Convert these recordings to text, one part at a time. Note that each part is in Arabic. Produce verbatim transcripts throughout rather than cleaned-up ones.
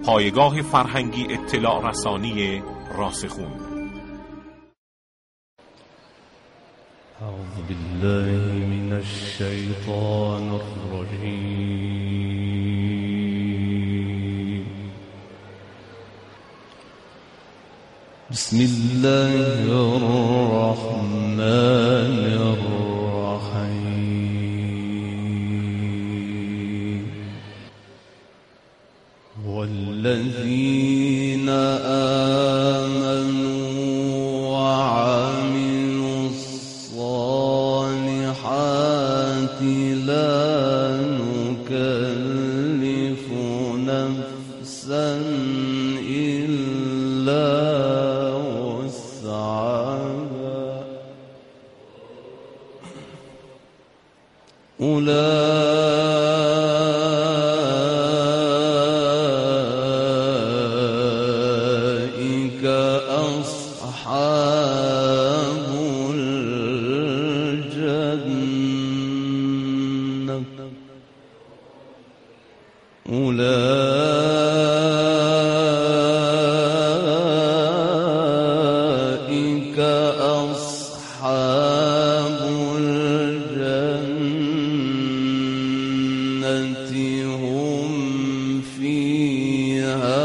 پایگاه فرهنگی اطلاع رسانی راسخون. اعوذ بالله من الشیطان الرجیم. بسم الله الرحمن الرحیم. والذین آمنوا وعملوا الصالحات لا نكلف نفسا إلا وسعها أولئك أصحاب الجنة أولئك أصحاب الجنة هم فيها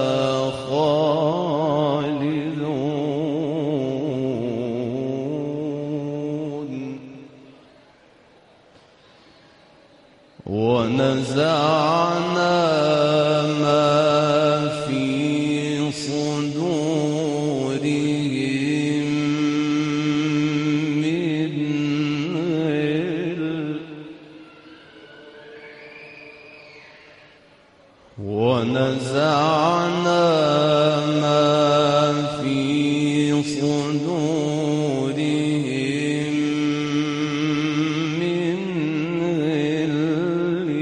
خالدون. ونزعنا ما في صدورهم من غل ونزعنا ما في صدورهم من غل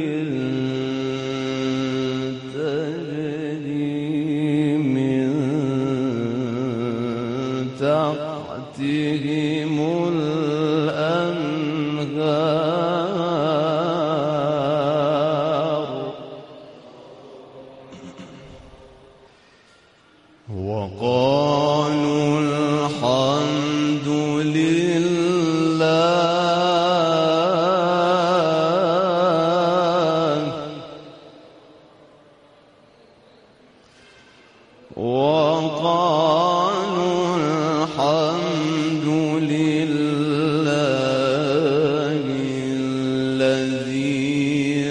تجري من تحتهم الأنهار وقالوا الحمد لله وقالوا الحمد لله الذي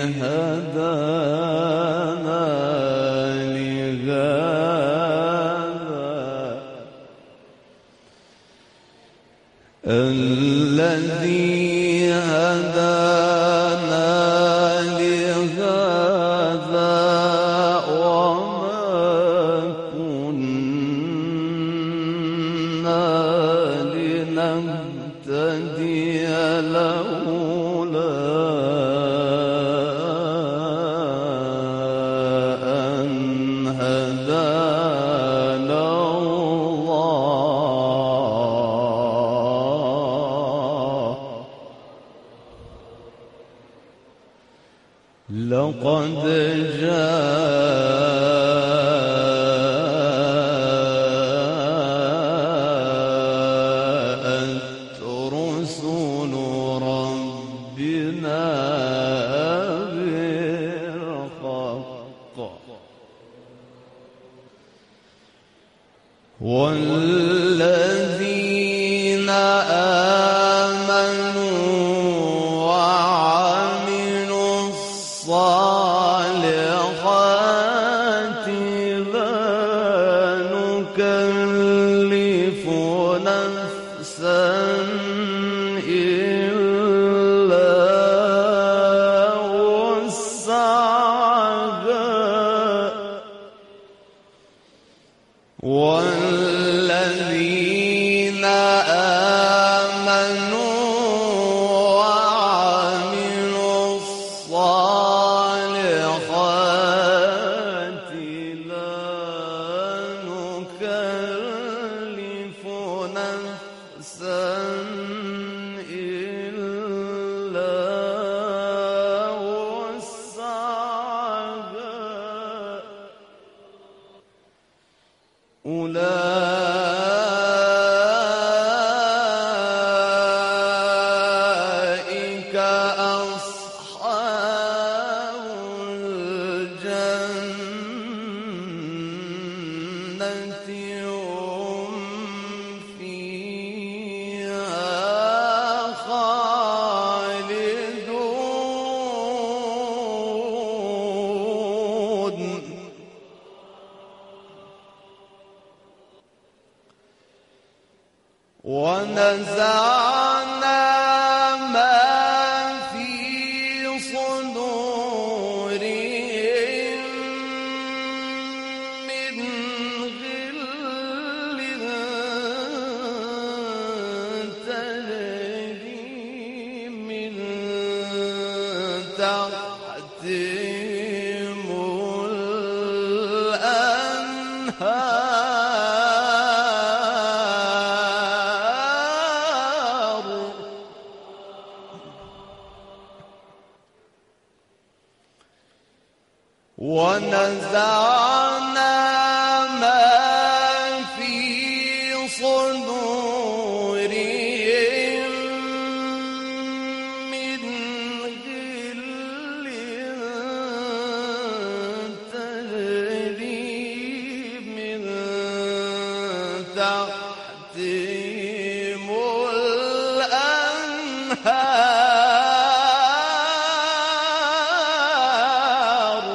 هدانا لهذا الذي هدانا لهذا وما كنا لنهتدي لولا أن هدانا الله. لقد جاءت رسل ربنا بالحق والذين آمنوا وعملوا الصالحات لا نكلف نفسا إلا وسعها والذين آمنوا وعملوا الصالحات لا نكلف نفسا إلا وسعها أولئك أصحاب الجنة هم فيها خالدون. ونزعنا ما في صدورهم من غل تجري من تحتهم الأنهار ونزعنا ما في صدورهم من غل تجري من تحتهم الأنهار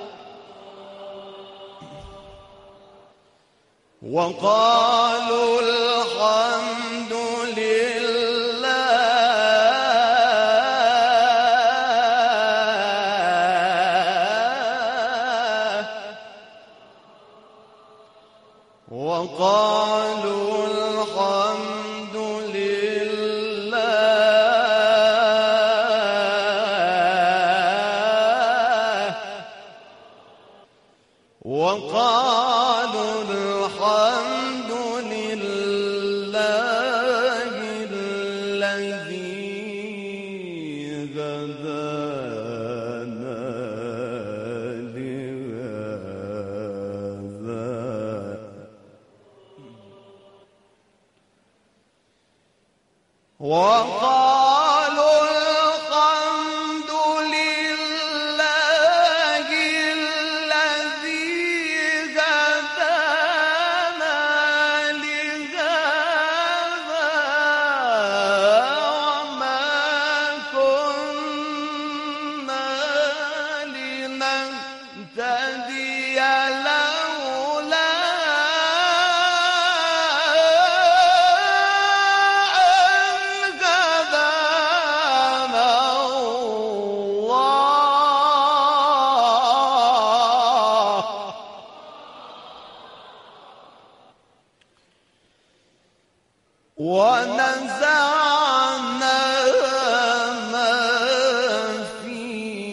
وقالوا الحمد لله وقالوا الحمد لله وقالوا الحمد لله الذي هدانا لهذا وقالوا الحمد لله الذي هدانا لهذا وما كنا لنهتدي لولا أن هدانا الله ونزعنا ما في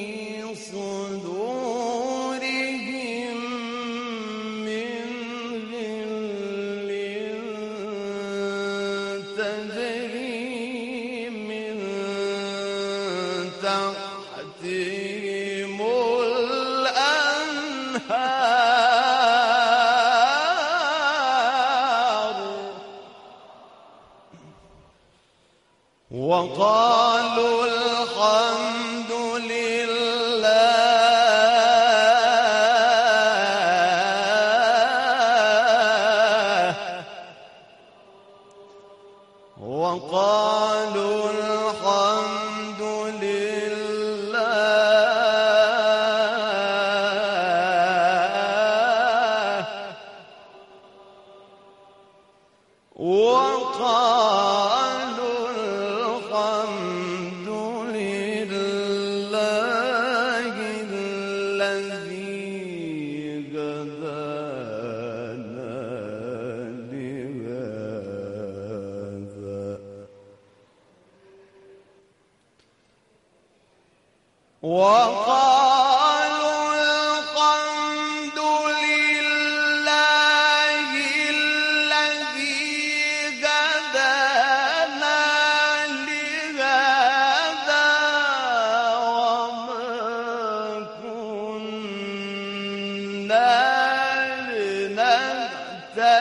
صدورهم من غل تجري من تحتهم الأنهار وقالوا الحمد لله وقالوا الحمد لله وقالوا الحمد لله الذي هدانا لهذا وقالوا الحمد لله الذي هدانا لهذا وما كنا لنهتدي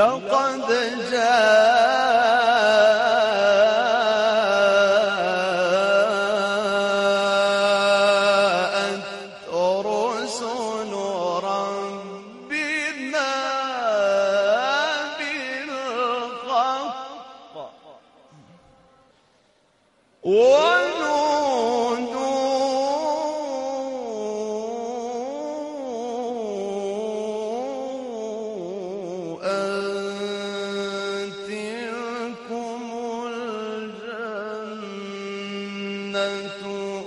لقد جاءت رسل ربنا بالحق ونودوا أن تلكم الجنة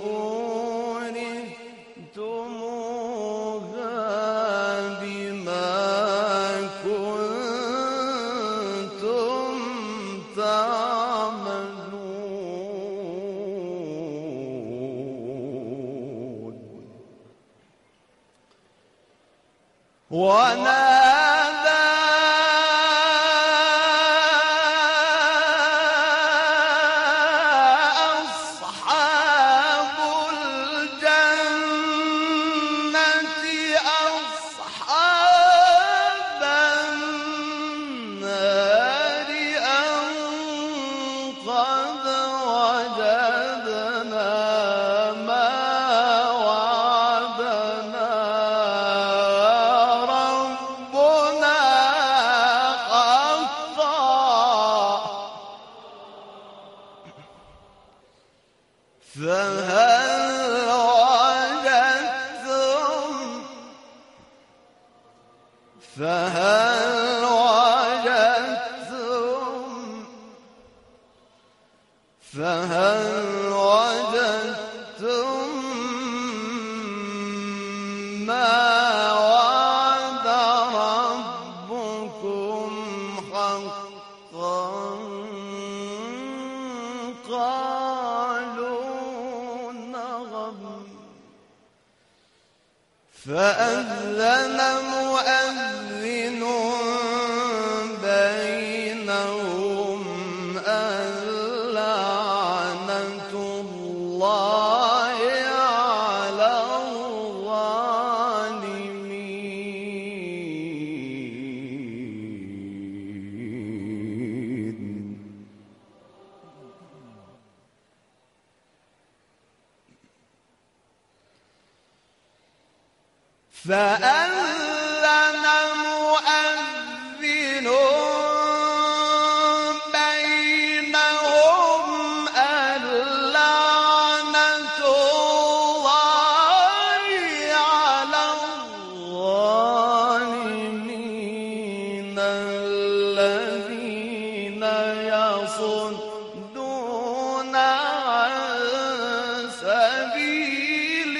أورثتموها بما كنتم تعملون. ونادى أصحاب الجنة أصحاب النار أن قد وجدنا ما وعدنا ربنا حقا فهل وجدتم فهل وجدتم فهل وجدتم ما وعد ربكم حقا؟ قالوا نعم. فأذن مؤذن بينهم اللعنة الله على الظالمين. فأذن مؤذن بينهم اللعنة الله على الظالمين الذين يصدون عن سبيل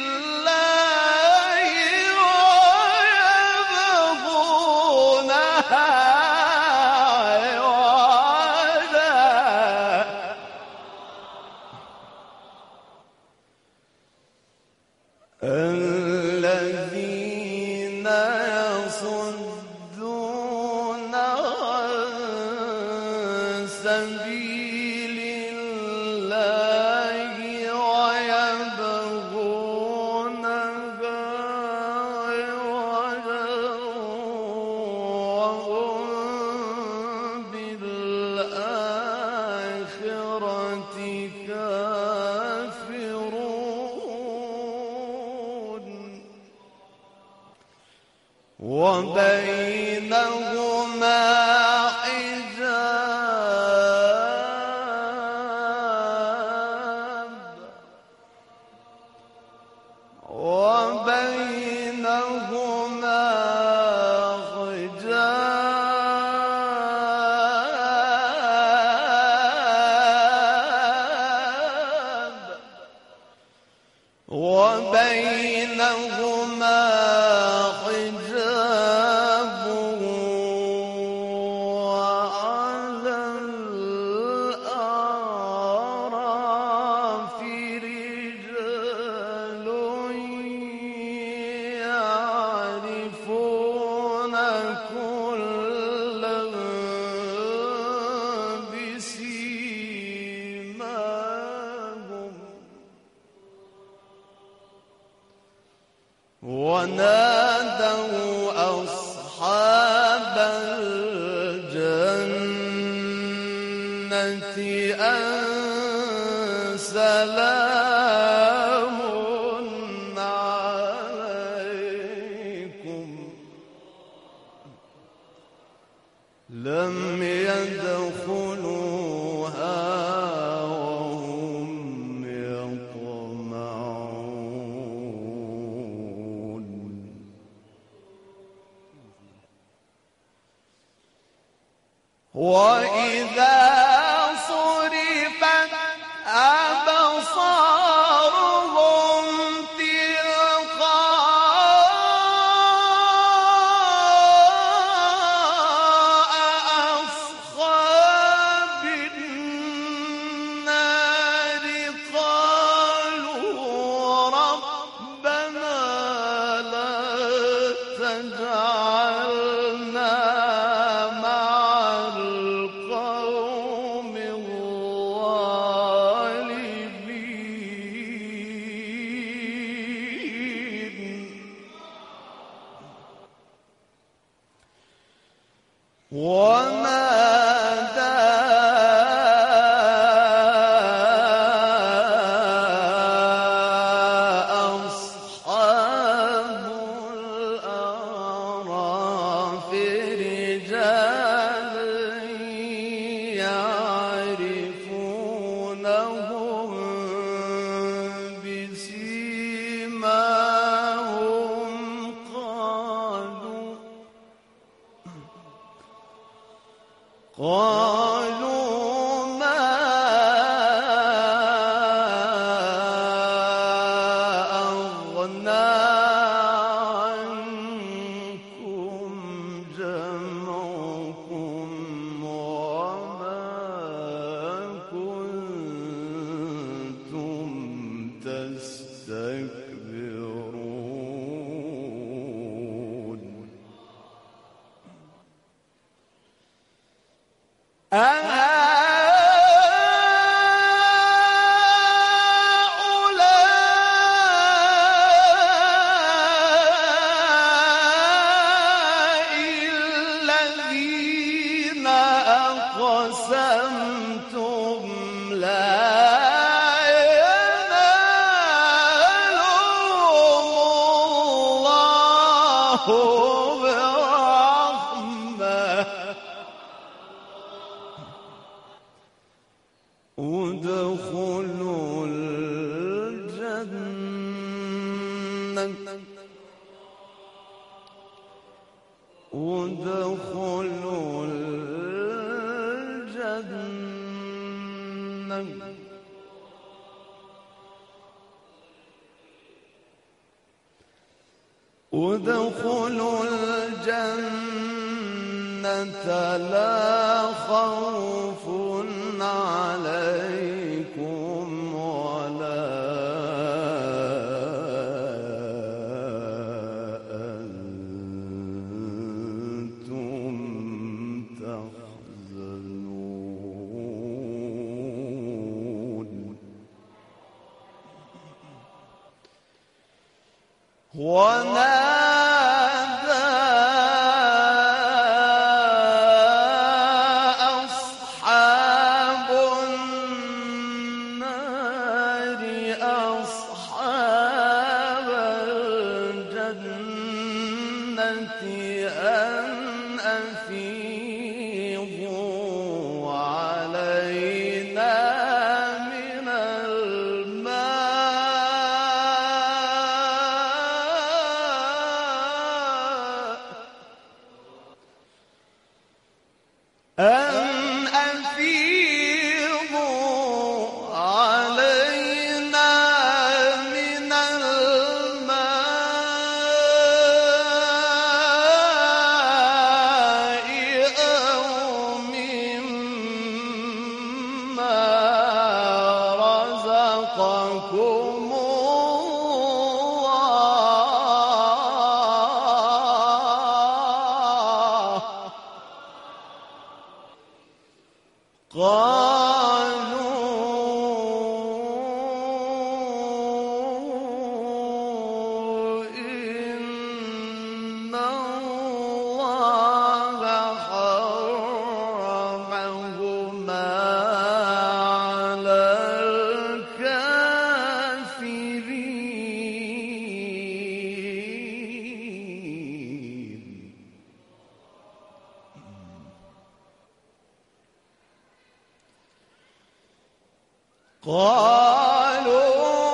الله ويبغونها عوجا. الذين يصدون عن سبيل الله ويبغونها عوجا وهم بالآخرة كافرون. وبينهما حجاب وبينهما حجاب وبينهما حجاب وعلى الأعراف رجال يعرفون كلا بسيماهم ونادوا أصحاب سلام عليكم لم يدخلوها وهم يطمعون وإذا صرفت أبصارهم تلقاء أصحاب النار قالوا ربنا لا تجعلنا مع القوم الظالمين ونادى أصحاب الأعراف رجالا يعرفونهم بسيماهم قالوا قالوا ما أغنى عنكم جمعكم وما كنتم تستكبرون أهؤلاء الذين أقسمتم لا ينالهم الله برحمة ادخلوا الجنة ادخلوا الجنة ادخلوا الجنة لا خوف عليكم ولا أنتم تحزنون ونادى أصحاب النار أصحاب الجنة أن أفيضوا علينا من الماء أن أفيضوا علينا من الماء قالوا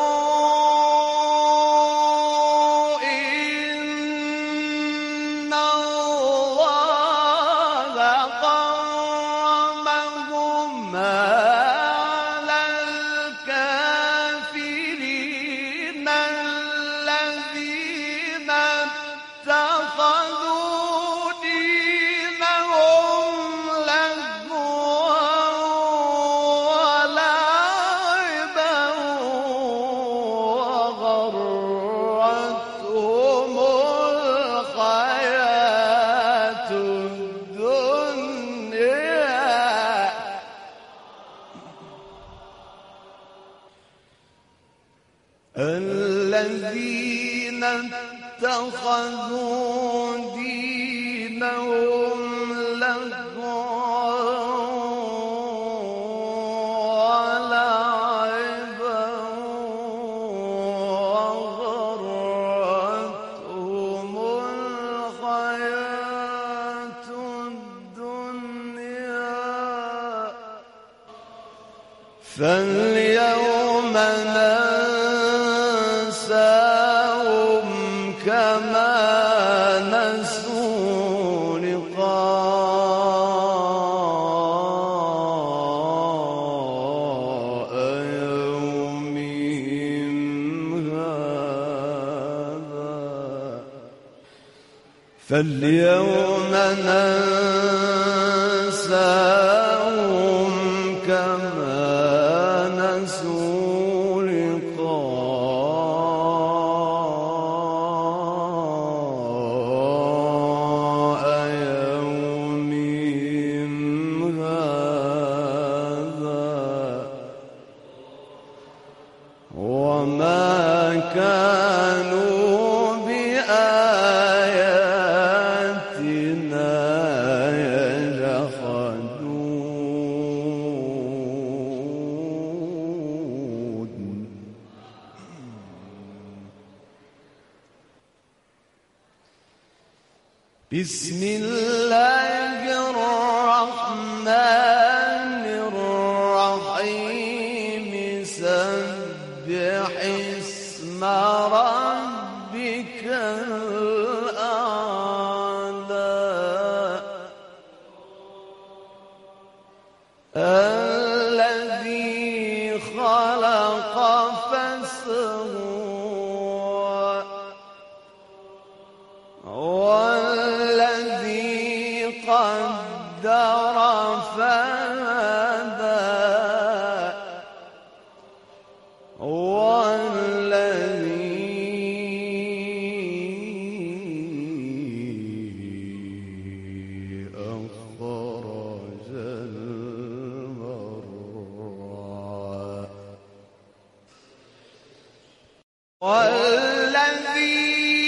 الذين اتخذوا دينهم لهوا ولعبا وغرتهم الحياة الدنيا فاليوم ننساهم كما نسوا لقاء يومهم هذا فاليوم ننساهم كما نسوا لقاء يومهم هذا وما كانوا بآياتنا يجحدون. بسم الله الرحمن الرحيم سبح اسم ربك الأعلى الذي خلق فسوى والذي قدر فهدى والذي أخرج المرعى والذي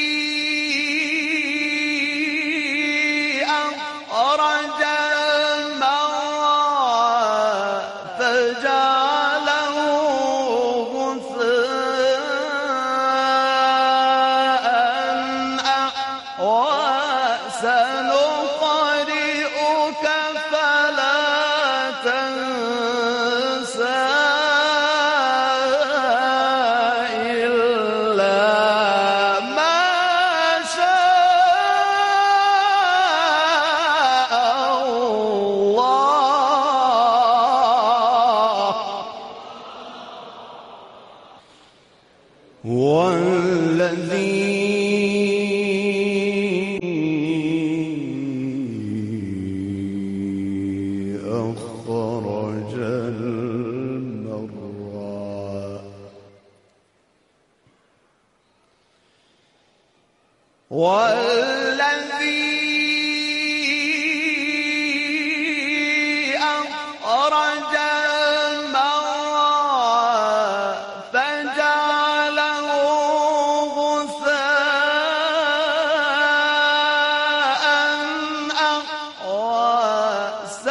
أخرج المرعى فجعله غثاء أحوى سنقرئك فلا تنسى إلا ما شاء الله والذي أخرج المرعى والذي أخرج المرعى فجعله غثاء أحوى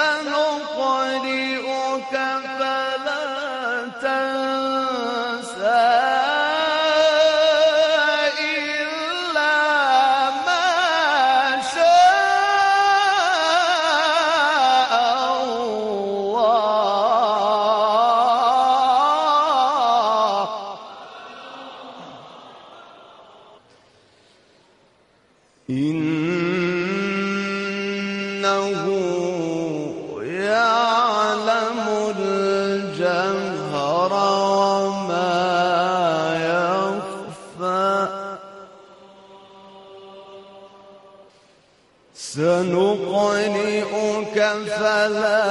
سنقرئك فلا تنسى إلا ما سنقرئك فلا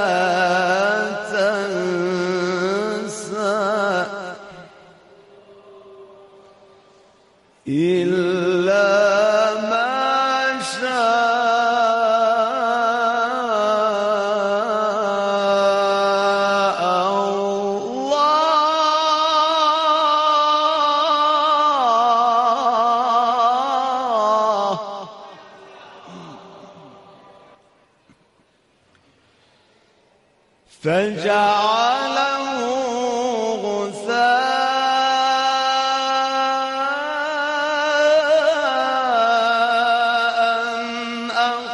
تنسى إلا ما شاء الله فجعله غثاء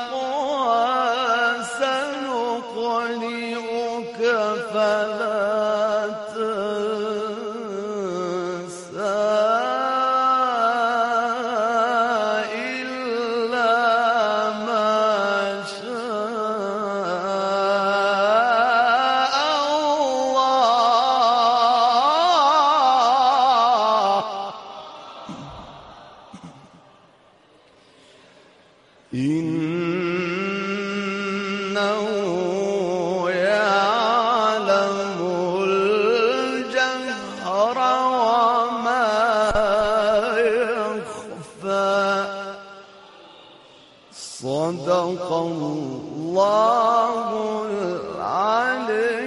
أحوى سنقرئك فلا تنسى إلا ما شاء إنه يعلم الجهر وما يخفى صدق الله العلي